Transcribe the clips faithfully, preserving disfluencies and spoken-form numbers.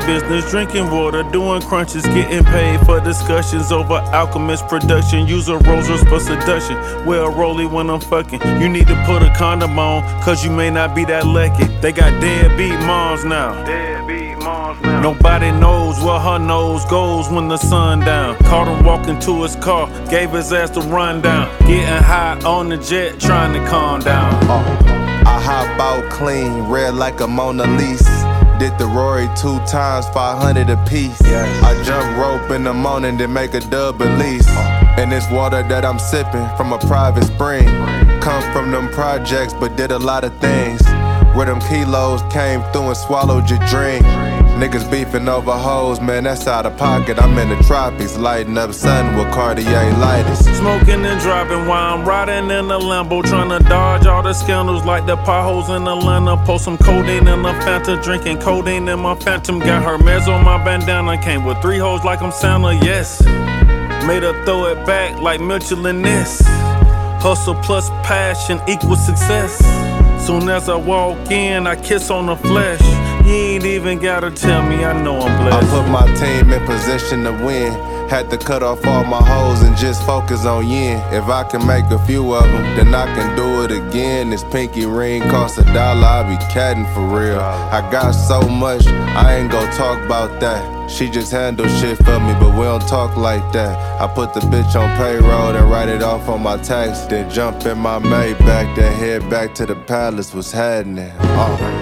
business, drinking water, doing crunches, getting paid for discussions over Alchemist production. Use a Rolls Royce for seduction. Well, Rolly when I'm fucking. You need to put a condom on, cause you may not be that lucky. They got deadbeat moms now. Deadbeat moms now. Nobody knows where her nose goes when the sun down. Caught him walking to his car, gave his ass the rundown. Getting high on the jet, trying to calm down. Uh, I hop out clean, red like a Mona Lisa. Did the Rory two times, five hundred a piece. Yes. I jump rope in the morning, then make a dub release. Uh, and this water that I'm sipping from a private spring. Come from them projects, but did a lot of things. Where them kilos came through and swallowed your drink. Niggas beefing over hoes, man, that's out of pocket. I'm in the tropics, lighting up something with Cartier lighters. Smoking and driving while I'm riding in a Lambo, trying to dodge all the scandals like the potholes in Atlanta. Post some codeine in a Fanta, drinking codeine in my Phantom. Got Hermes on my bandana, came with three hoes like I'm Santa, yes. Made her throw it back like Mitchell and Ness. Hustle plus passion equals success. Soon as I walk in, I kiss on the flesh. You ain't even gotta tell me, I know I'm blessed. I put my team in position to win. Had to cut off all my hoes and just focus on yin. If I can make a few of them, then I can do it again. This pinky ring costs a dollar, I be catting for real. I got so much, I ain't gon' talk about that. She just handle shit for me, but we don't talk like that. I put the bitch on payroll and write it off on my tax. Then jump in my Maybach, then head back to the palace. What's happening? Oh.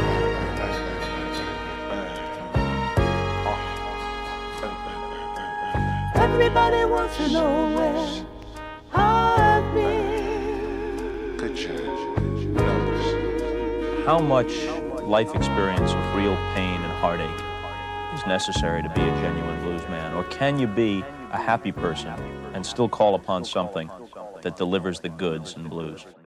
Everybody wants to know where I've been. Good job. How much life experience of real pain and heartache is necessary to be a genuine blues man? Or can you be a happy person and still call upon something that delivers the goods in blues?